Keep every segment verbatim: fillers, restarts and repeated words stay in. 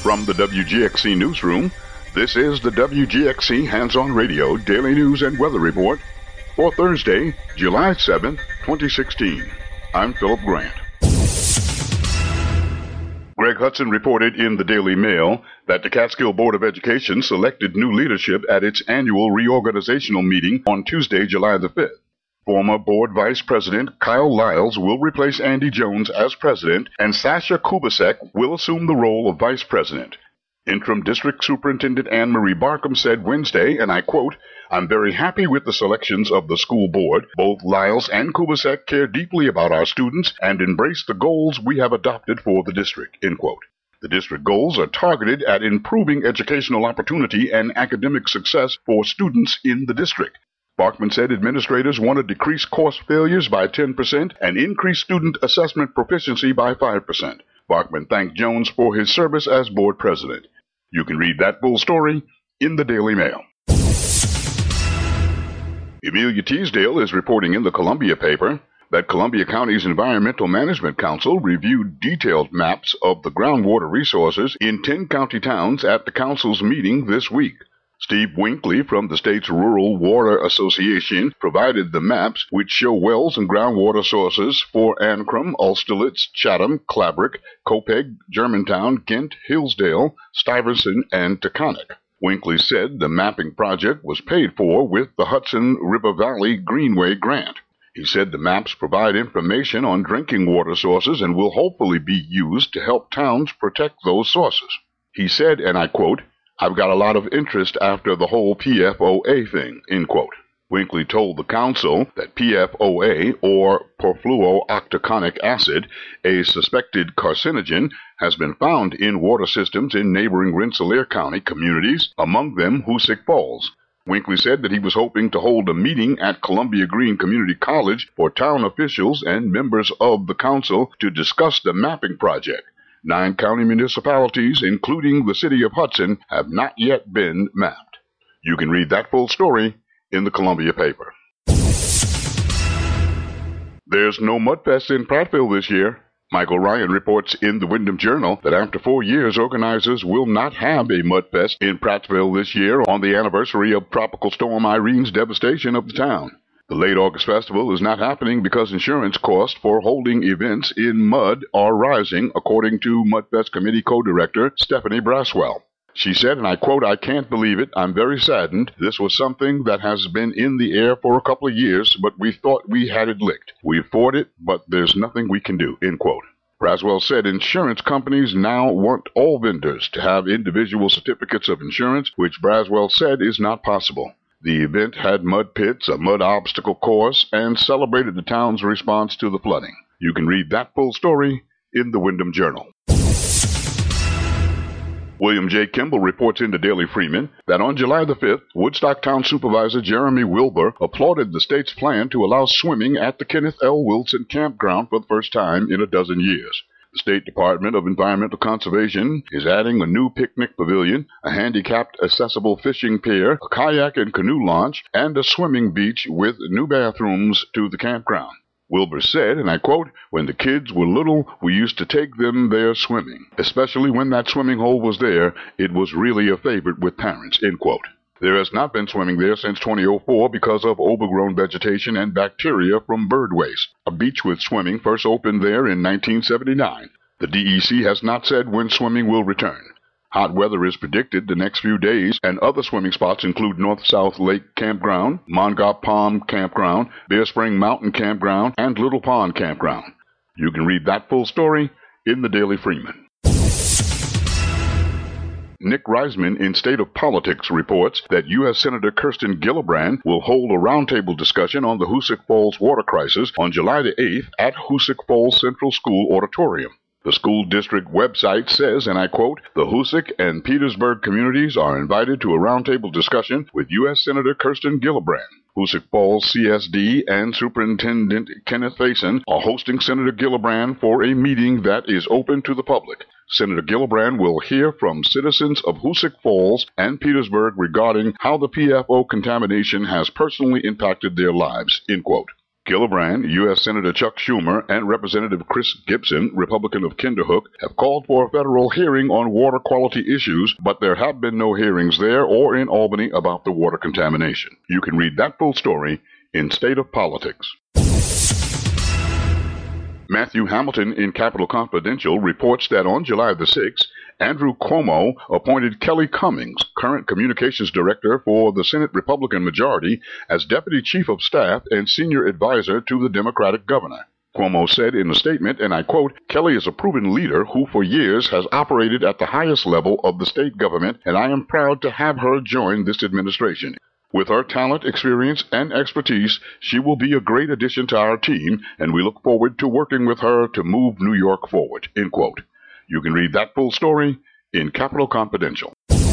From the W G X C Newsroom, this is the W G X C Hands-On Radio Daily News and Weather Report for Thursday, July seventh, twenty sixteen. I'm Philip Grant. Greg Hudson reported in the Daily Mail that the Catskill Board of Education selected new leadership at its annual reorganizational meeting on Tuesday, July the fifth. Former board vice president Kyle Lyles will replace Andy Jones as president, and Sasha Kubasek will assume the role of vice president. Interim District Superintendent Anne Marie Barkham said Wednesday, and I quote, "I'm very happy with the selections of the school board. Both Lyles and Kubasek care deeply about our students and embrace the goals we have adopted for the district," end quote. The district goals are targeted at improving educational opportunity and academic success for students in the district. Bachman said administrators want to decrease course failures by ten percent and increase student assessment proficiency by five percent. Bachman thanked Jones for his service as board president. You can read that full story in the Daily Mail. Amelia Teasdale is reporting in the Columbia paper that Columbia County's Environmental Management Council reviewed detailed maps of the groundwater resources in ten county towns at the council's meeting this week. Steve Winkley from the state's Rural Water Association provided the maps, which show wells and groundwater sources for Ancrum, Austerlitz, Chatham, Clabrook, Copeg, Germantown, Kent, Hillsdale, Stuyvesant, and Taconic. Winkley said the mapping project was paid for with the Hudson River Valley Greenway grant. He said the maps provide information on drinking water sources and will hopefully be used to help towns protect those sources. He said, and I quote, "I've got a lot of interest after the whole P F O A thing," end quote. Winkley told the council that P F O A, or perfluorooctanoic acid, a suspected carcinogen, has been found in water systems in neighboring Rensselaer County communities, among them Hoosick Falls. Winkley said that he was hoping to hold a meeting at Columbia Green Community College for town officials and members of the council to discuss the mapping project. Nine county municipalities, including the city of Hudson, have not yet been mapped. You can read that full story in the Columbia paper. There's no Mudfest in Prattville this year. Michael Ryan reports in the Windham Journal that after four years, organizers will not have a Mudfest in Prattville this year on the anniversary of Tropical Storm Irene's devastation of the town. The late August festival is not happening because insurance costs for holding events in mud are rising, according to Mudfest Committee co-director Stephanie Braswell. She said, and I quote, "I can't believe it. I'm very saddened. This was something that has been in the air for a couple of years, but we thought we had it licked. We fought it, but there's nothing we can do," end quote. Braswell said insurance companies now want all vendors to have individual certificates of insurance, which Braswell said is not possible. The event had mud pits, a mud obstacle course, and celebrated the town's response to the flooding. You can read that full story in the Windham Journal. William J. Kimball reports in the Daily Freeman that on July the fifth, Woodstock Town Supervisor Jeremy Wilbur applauded the state's plan to allow swimming at the Kenneth L. Wilson Campground for the first time in a dozen years. The State Department of Environmental Conservation is adding a new picnic pavilion, a handicapped accessible fishing pier, a kayak and canoe launch, and a swimming beach with new bathrooms to the campground. Wilbur said, and I quote, "When the kids were little, we used to take them there swimming. Especially when that swimming hole was there, it was really a favorite with parents," end quote. There has not been swimming there since two thousand four because of overgrown vegetation and bacteria from bird waste. A beach with swimming first opened there in nineteen seventy-nine. The D E C has not said when swimming will return. Hot weather is predicted the next few days, and other swimming spots include North-South Lake Campground, Mongop Palm Campground, Bear Spring Mountain Campground, and Little Pond Campground. You can read that full story in the Daily Freeman. Nick Reisman in State of Politics reports that U S Senator Kirsten Gillibrand will hold a roundtable discussion on the Hoosick Falls water crisis on July the eighth at Hoosick Falls Central School Auditorium. The school district website says, and I quote, "The Hoosick and Petersburg communities are invited to a roundtable discussion with U S Senator Kirsten Gillibrand. Hoosick Falls C S D and Superintendent Kenneth Faison are hosting Senator Gillibrand for a meeting that is open to the public. Senator Gillibrand will hear from citizens of Hoosick Falls and Petersburg regarding how the P F O contamination has personally impacted their lives," end quote. Gillibrand, U S Senator Chuck Schumer, and Representative Chris Gibson, Republican of Kinderhook, have called for a federal hearing on water quality issues, but there have been no hearings there or in Albany about the water contamination. You can read that full story in State of Politics. Matthew Hamilton in Capital Confidential reports that on July the sixth, Andrew Cuomo appointed Kelly Cummings, current communications director for the Senate Republican majority, as deputy chief of staff and senior advisor to the Democratic governor. Cuomo said in a statement, and I quote, "Kelly is a proven leader who for years has operated at the highest level of the state government, and I am proud to have her join this administration. With her talent, experience, and expertise, she will be a great addition to our team, and we look forward to working with her to move New York forward." End quote. You can read that full story in Capital Confidential.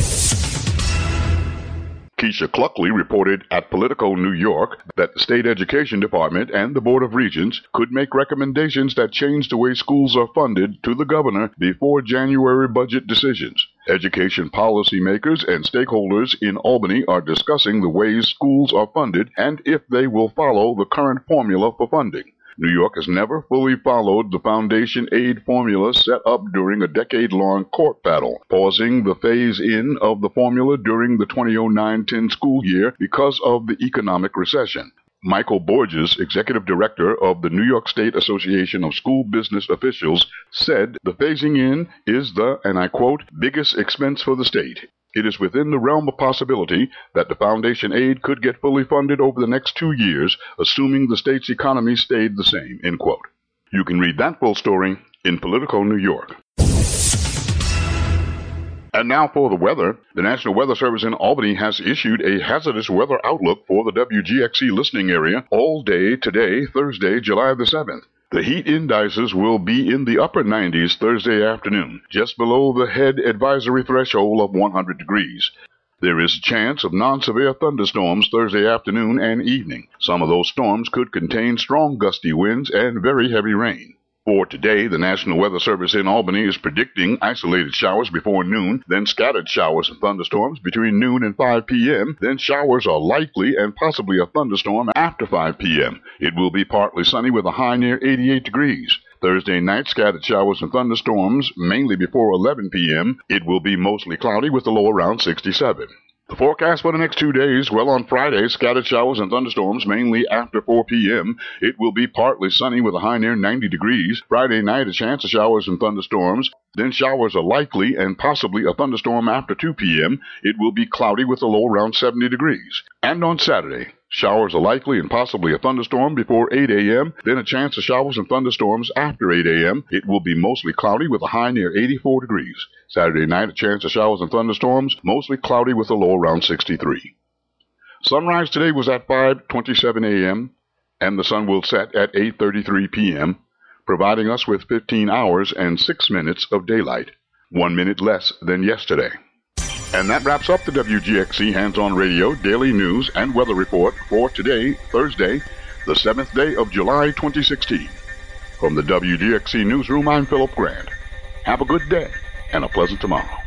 Keisha Cluckley reported at Politico New York that the State Education Department and the Board of Regents could make recommendations that change the way schools are funded to the governor before January budget decisions. Education policymakers and stakeholders in Albany are discussing the ways schools are funded and if they will follow the current formula for funding. New York has never fully followed the foundation aid formula set up during a decade-long court battle, pausing the phase-in of the formula during the twenty oh nine ten school year because of the economic recession. Michael Borges, executive director of the New York State Association of School Business Officials, said the phasing in is the, and I quote, biggest expense for the state. It is within the realm of possibility that the foundation aid could get fully funded over the next two years, assuming the state's economy stayed the same, end quote. You can read that full story in Politico New York. And now for the weather. The National Weather Service in Albany has issued a hazardous weather outlook for the W G X C listening area all day today, Thursday, July the seventh. The heat indices will be in the upper nineties Thursday afternoon, just below the head advisory threshold of one hundred degrees. There is a chance of non-severe thunderstorms Thursday afternoon and evening. Some of those storms could contain strong gusty winds and very heavy rain. For today, the National Weather Service in Albany is predicting isolated showers before noon, then scattered showers and thunderstorms between noon and five p.m., then showers are likely and possibly a thunderstorm after five p.m. It will be partly sunny with a high near eighty-eight degrees. Thursday night, scattered showers and thunderstorms, mainly before eleven p.m. It will be mostly cloudy with a low around sixty-seven. The forecast for the next two days, well, on Friday, scattered showers and thunderstorms, mainly after four p.m. It will be partly sunny with a high near ninety degrees. Friday night, a chance of showers and thunderstorms. Then showers are likely and possibly a thunderstorm after two p.m. It will be cloudy with a low around seventy degrees. And on Saturday, showers are likely and possibly a thunderstorm before eight a.m., then a chance of showers and thunderstorms after eight a.m. It will be mostly cloudy with a high near eighty-four degrees. Saturday night, a chance of showers and thunderstorms, mostly cloudy with a low around sixty-three. Sunrise today was at five twenty-seven a.m., and the sun will set at eight thirty-three p.m., providing us with fifteen hours and six minutes of daylight, one minute less than yesterday. And that wraps up the W G X C Hands-On Radio Daily News and Weather Report for today, Thursday, the seventh day of July twenty sixteen. From the W G X C Newsroom, I'm Philip Grant. Have a good day and a pleasant tomorrow.